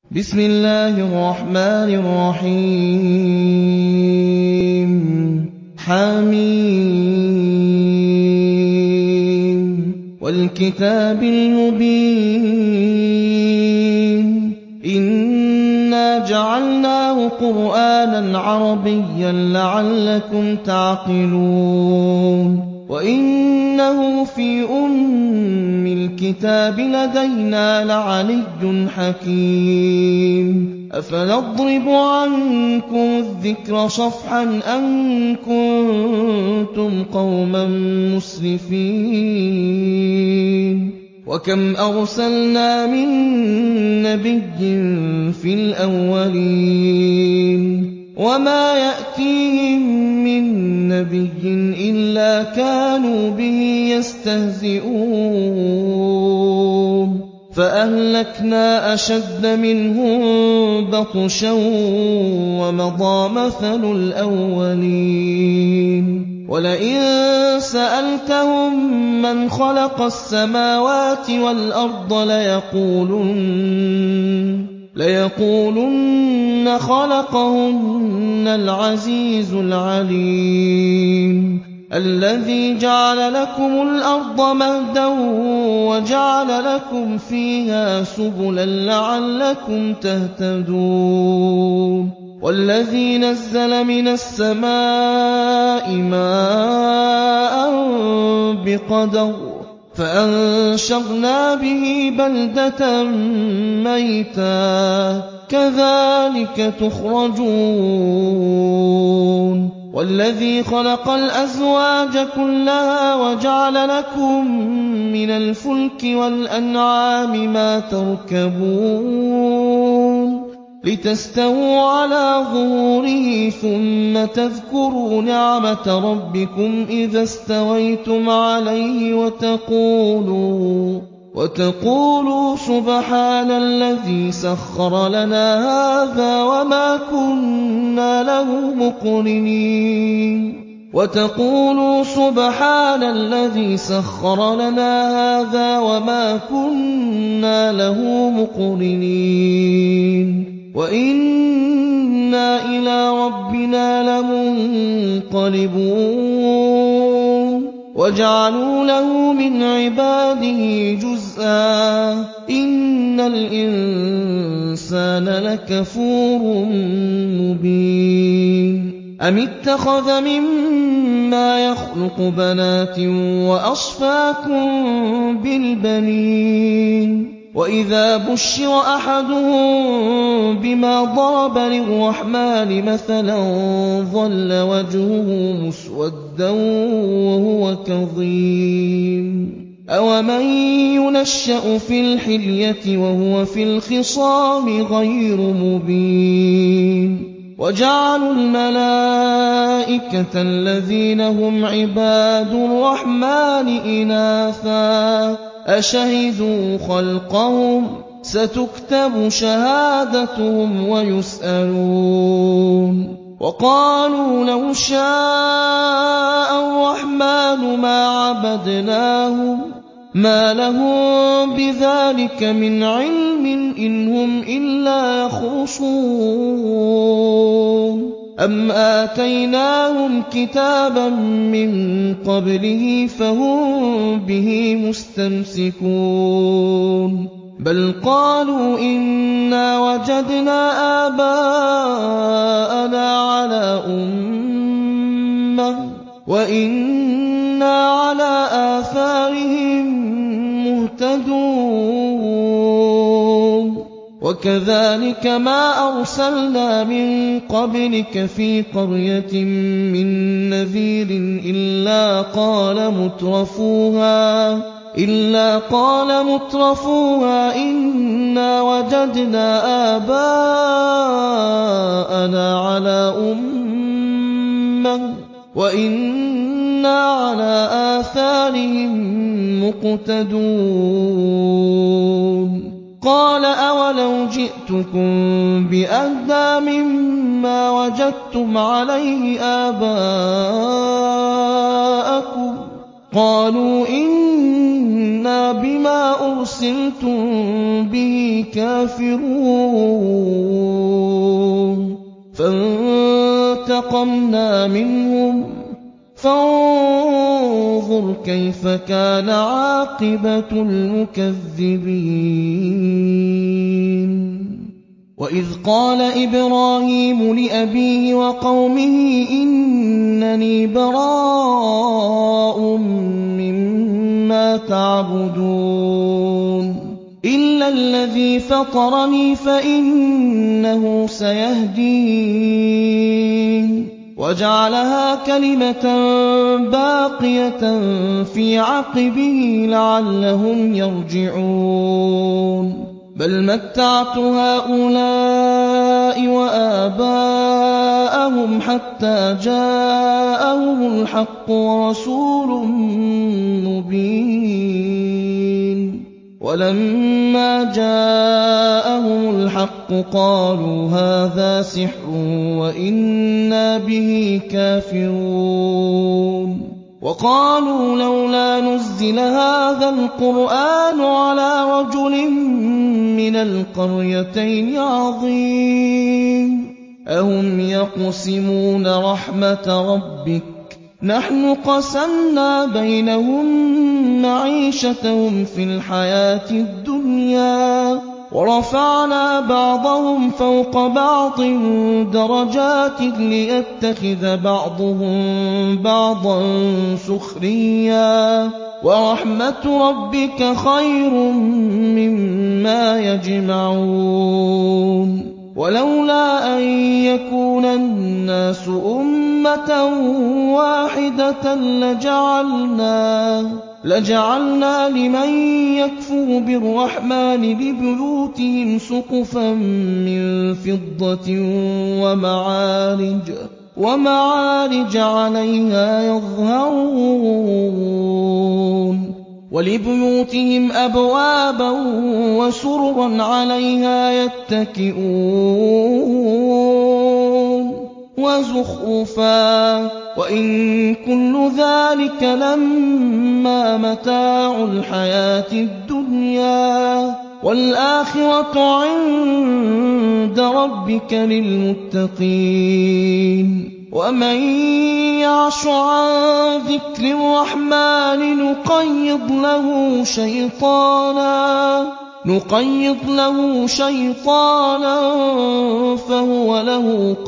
بسم الله الرحمن الرحيم حميم والكتاب المبين إنا جعلناه قرآنا عربيا لعلكم تعقلون وإنه في أم الكتاب لدينا لعلي حكيم أفنضرب عنكم الذكر صفحا أن كنتم قوما مسرفين وكم أرسلنا من نبي في الأولين وما يأتيهم من نبي إلا كانوا به يستهزئون فأهلكنا أشد منهم بطشا ومضى مثل الأولين ولئن سألتهم من خلق السماوات والأرض ليقولن خلقهن العزيز العليم الذي جعل لكم الأرض مهدا وجعل لكم فيها سبلا لعلكم تهتدون والذي نزل من السماء ماء بقدر فأنشرنا به بلدة ميتا كذلك تخرجون والذي خلق الأزواج كلها وجعل لكم من الفلك والأنعام ما تركبون لتستووا على ظهوره ثم تذكروا نعمة ربكم إذا استويتم عليه وتقولوا سبحان الذي سخر لنا هذا وما كنا له مقرنين وإنا إلى ربنا لمنقلبون وجعلوا له من عباده جزءا إن الإنسان لكفور مبين أم اتخذ مما يخلق بنات وأصفاكم بالبنين وإذا بشر أحدهم بما ضرب للرحمن مثلا ظل وجهه مسودا وهو كظيم أومن ينشأ في الحلية وهو في الخصام غير مبين وجعلوا الملائكة الذين هم عباد الرحمن إناثا أشهدوا خلقهم ستكتب شهادتهم ويسألون وقالوا لو شاء الرحمن ما عبدناهم ما لهم بذلك من علم إن هم إلا يخرصون أم آتيناهم كتابا من قبله فهم به مستمسكون بل قالوا إنا وجدنا آباءنا على أمة وإنا على آثارهم مهتدون وكذلك ما أرسلنا من قبلك في قرية من نذير إلا قال مترفوها إنا وجدنا آباءنا على أمة وإنا على آثارهم مقتدون قال أولو جئتكم بأهدى مما وجدتم عليه آباءكم قالوا إنا بما أرسلتم به كافرون فانتقمنا منهم فانظر كيف كان عاقبة المكذبين وإذ قال إبراهيم لأبيه وقومه إنني براء مما تعبدون إلا الذي فطرني فإنه سيهدين وجعلها كلمة باقية في عقبه لعلهم يرجعون بل متعت هؤلاء وآباءهم حتى جاءهم الحق ورسول مبين ولما جاءهم الحق قالوا هذا سحر وإنا به كافرون وقالوا لولا نزل هذا القرآن على رجل من القريتين عظيم أهم يقسمون رحمة ربك نحن قسمنا بينهم معيشتهم في الحياة الدنيا ورفعنا بعضهم فوق بعض درجات ليتخذ بعضهم بعضا سخريا ورحمة ربك خير مما يجمعون ولولا أن يكون الناس أمة واحدة لجعلنا لمن يكفر بالرحمن لبيوتهم سقفا من فضة ومعارج عليها يظهرون ولبيوتهم أبوابا وسررا عليها يتكئون وزخرفا وإن كل ذلك لما متاع الحياة الدنيا والآخرة عند ربك للمتقين ومن يعش عن ذكر الرحمن نقيض له شيطانا فهو له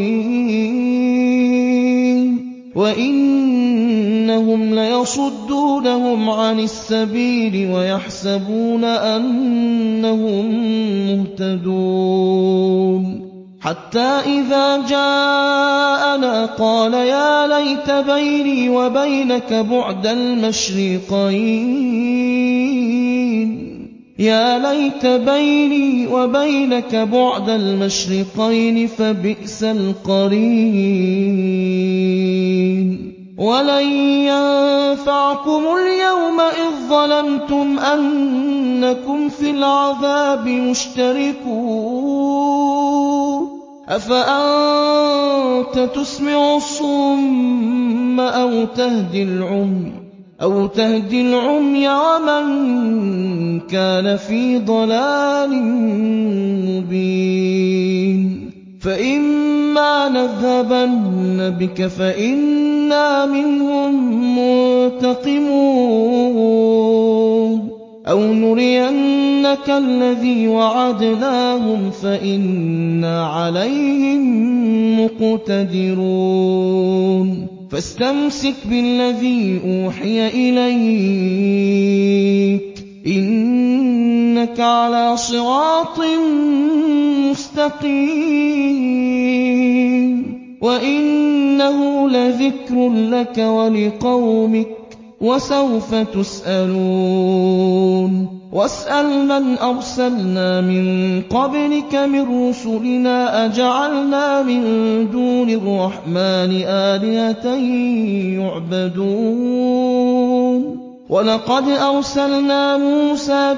قرين وإنهم ليصدونهم عن السبيل ويحسبون أنهم مهتدون حتى إذا جاءنا قال يا ليت بيني وبينك بعد المشرقين فبئس القرين ولن ينفعكم اليوم إذ ظلمتم أنكم في العذاب مشتركون أفأنت تسمع الصم أو تهدي العمي ومن كان في ضلال مبين فإما نذهبن بك فإنا منهم منتقمون أو نرينك الذي وعدناهم فإنا عليهم مقتدرون فاستمسك بالذي أوحي إليك إنك على صراط مستقيم وإنه لذكر لك ولقومك وسوف تسألون واسأل من أرسلنا من قبلك من رسلنا أجعلنا من دون الرحمن آلهة يعبدون ولقد أرسلنا موسى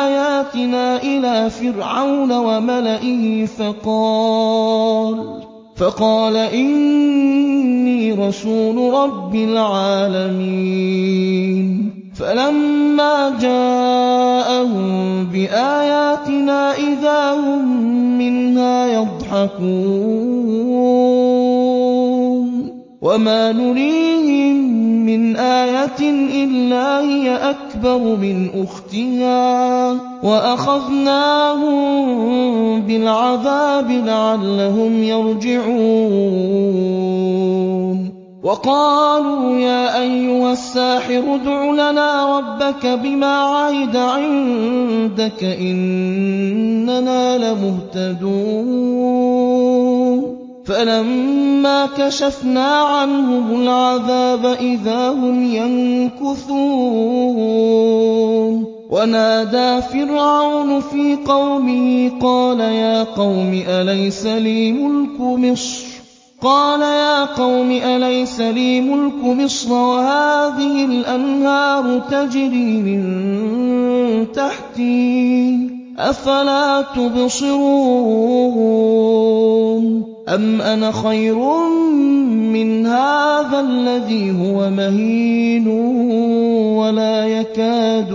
بآياتنا إلى فرعون وملئه فقال إني رسول رب العالمين فلما جاءهم بآياتنا إذا هم منها يضحكون وما نريهم من آية إلا هي أكبر من أختها وأخذناهم بالعذاب لعلهم يرجعون وقالوا يا أيها الساحر ادع لنا ربك بما عهد عندك إننا لمهتدون فلما كشفنا عنهم العذاب إذا هم ينكثون ونادى فرعون في قومه قال يا قوم أليس لي ملك مصر وهذه الأنهار تجري من تحتي أفلا تبصرون أم أنا خير من هذا الذي هو مهين ولا يكاد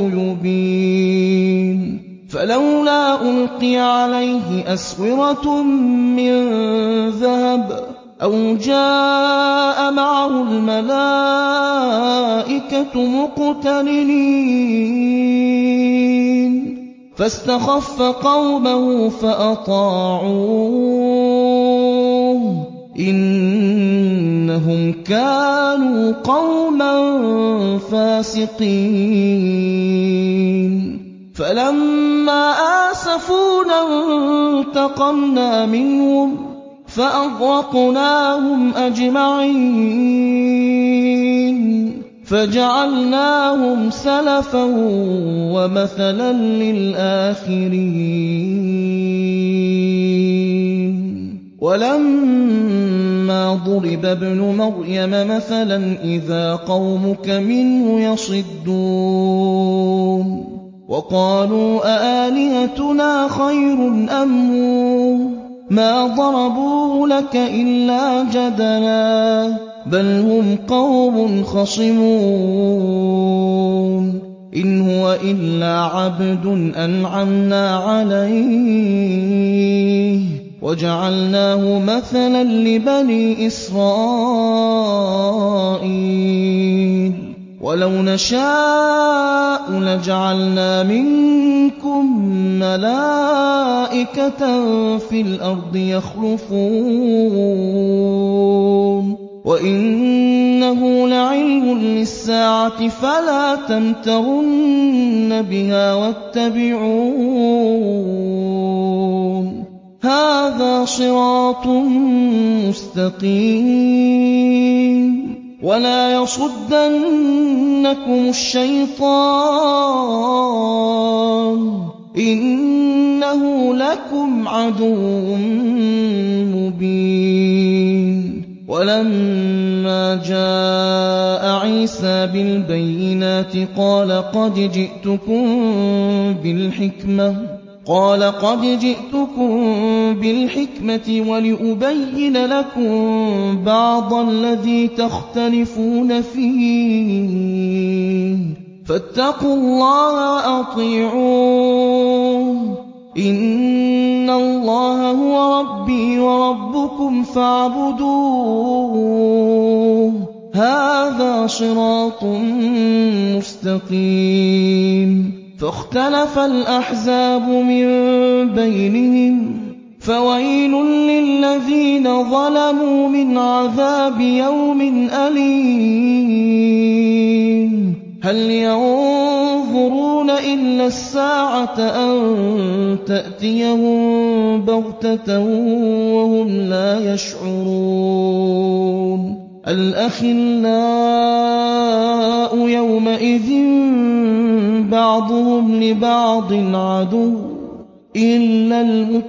يبين فلولا ألقي عليه أسورة من ذهب أو جاء معه الملائكة مقترنين فاستخف قومه فأطاعوه إنهم كانوا قوما فاسقين فلما آسفونا انتقمنا منهم فأغرقناهم أجمعين فجعلناهم سلفا ومثلا للآخرين ولما ضرب ابن مريم مثلا إذا قومك منه يصدون وقالوا أآلهتنا خير أم هو ما ضربوه لك إلا جدلا بل هم قوم خصمون إن هو إلا عبد أنعمنا عليه وجعلناه مثلا لبني إسرائيل ولو نشاء لجعلنا منكم ملائكة في الأرض يخلفون وإنه لعلم للساعة فلا تمترن بها واتبعون هذا صراط مستقيم ولا يصدنكم الشيطان إنه لكم عدو مبين ولما جاء عيسى بالبينات قال قد جئتكم بالحكمة ولأبين لكم بعض الذي تختلفون فيه فاتقوا الله وأطيعون إن الله هو ربي وربكم فاعبدوه هذا صراط مستقيم فاختلف الأحزاب من بينهم فويل للذين ظلموا من عذاب يوم أليم هل ينظرون إلا الساعة أن تأتيهم بغتة وهم لا يشعرون الأخلاء يومئذ بعضهم لبعض عدو إلا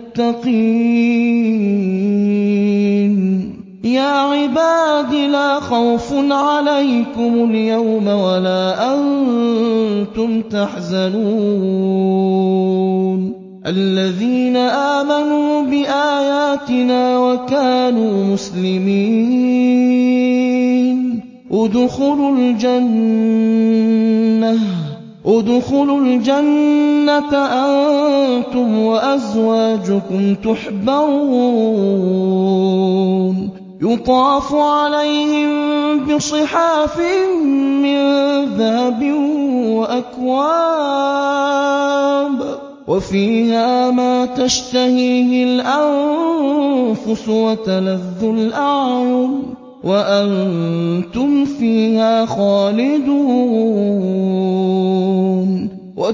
المتقين يا عباد لا خوف عليكم اليوم ولا أنتم تحزنون الَّذِينَ آمَنُوا بِآيَاتِنَا وَكَانُوا مُسْلِمِينَ ادْخُلُوا الْجَنَّةَ أَنتُمْ وَأَزْوَاجُكُمْ تُحْبَرُونَ يُطَافُ عَلَيْهِم بِصِحَافٍ مِّن ذَهَبٍ وَأَكْوَابٍ وَفِيهَا مَا تَشْتَهِيهِ الْأَنفُسُ وَتَلَذُّ الْأَعْيُنُ وَأَنتُمْ فِيهَا خَالِدُونَ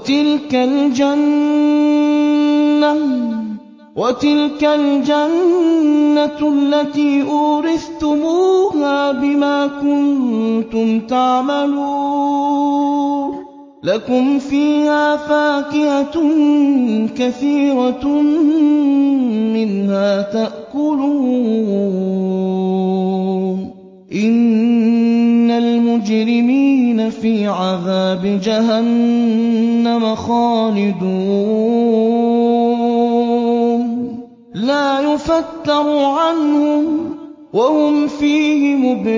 وَتِلْكَ الْجَنَّةُ الَّتِي أُورِثْتُمُوهَا بِمَا كُنتُمْ تَعْمَلُونَ لَكُمْ فِيهَا فَاكِهَةٌ كَثِيرَةٌ مِّنْهَا تَأْكُلُونَ إِنَّ الْمُجْرِمِينَ فِي عَذَابِ جَهَنَّمَ خَالِدُونَ لَا يُفَتَّرُ عَنْهُمْ وَهُمْ فِيهِ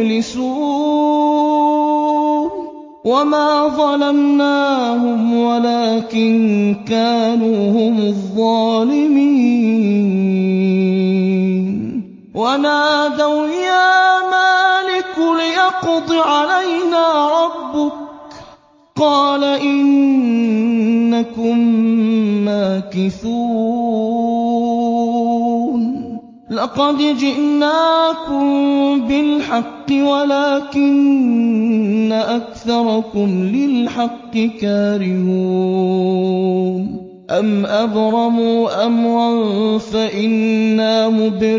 مُبْلِسُونَ وَمَا ظَلَمْنَاهُمْ وَلَٰكِن كَانُوا هُمُ الظَّالِمِينَ وَنَادَوْا يَا مَالِكُ لِيَقْضِ عَلَيْنَا رَبُّكَ قَالَ إِنَّكُم مَّاكِثُونَ لَقَدْ جِئْنَاكُم بِالْحَقِّ وَلَٰكِنَّ أَكْثَرَكُمْ لِلْحَقِّ كَارِهُونَ أَمْ أَبْرَمُوا أَمْرًا فَإِنَّا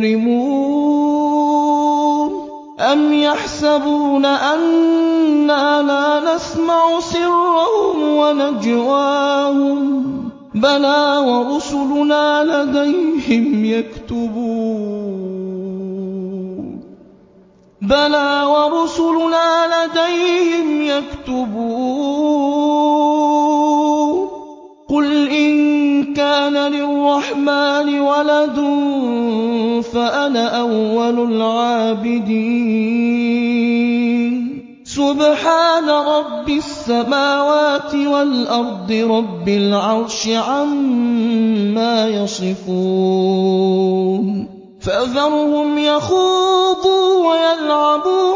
مُبْرِمُونَ أَمْ يَحْسَبُونَ أَنَّا لَا نَسْمَعُ سِرَّهُمْ وَنَجْوَاهُم بَلَىٰ وَرُسُلُنَا لَدَيْهِمْ يَكْتُبُونَ قُلْ إِن كَانَ لِلرَّحْمَٰنِ وَلَدٌ فَأَنَا أَوَّلُ الْعَابِدِينَ سُبْحَانَ رَبِّ السَّمَاوَاتِ وَالْأَرْضِ رَبِّ الْعَرْشِ عَمَّا يَصِفُونَ فَذَرْهُمْ يَخُوضُوا وَيَلْعَبُوا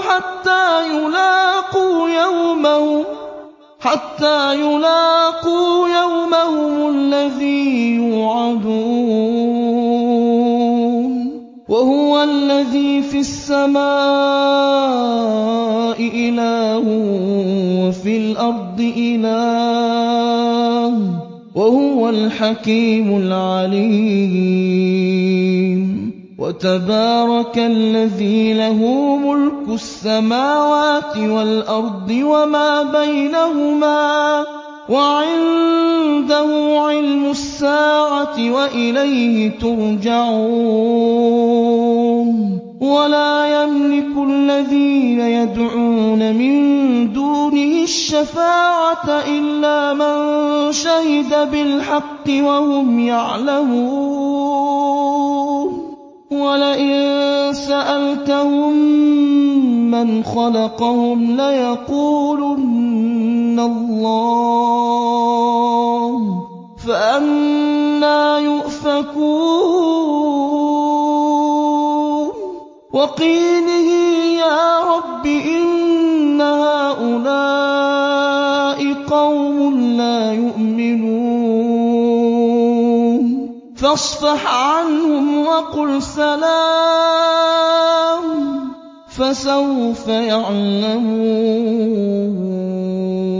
حَتَّىٰ يُلَاقُوا يَوْمَهُمُ الَّذِي يُوعَدُونَ وَهُوَ الَّذِي فِي السَّمَاءِ إِلَٰهٌ وَفِي الْأَرْضِ إِلَٰهٌ وَهُوَ الْحَكِيمُ الْعَلِيمُ وَتَبَارَكَ الَّذِي لَهُ مُلْكُ السَّمَاوَاتِ وَالْأَرْضِ وَمَا بَيْنَهُمَا وَعِندَهُ عِلْمُ السَّاعَةِ وَإِلَيْهِ تُرْجَعُونَ وَلَا يَمْلِكُ الَّذِينَ يَدْعُونَ مِن دُونِهِ الشَّفَاعَةَ إِلَّا مَن شَهِدَ بِالْحَقِّ وَهُمْ يَعْلَمُونَ وَلَئِن سَأَلْتَهُم مَّنْ خَلَقَهُمْ لَيَقُولُنَّ اللَّهُ فَأَنَّىٰ يُؤْفَكُونَ وَقِيلِهِ يَا رَبِّ إِنَّ هَٰؤُلَاءِ قَوْمٌ لَّا يُؤْمِنُونَ فَاصْفَحْ عَنْهُمْ وَقُلْ سَلَامٌ ۖ فَسَوْفَ يَعْلَمُونَ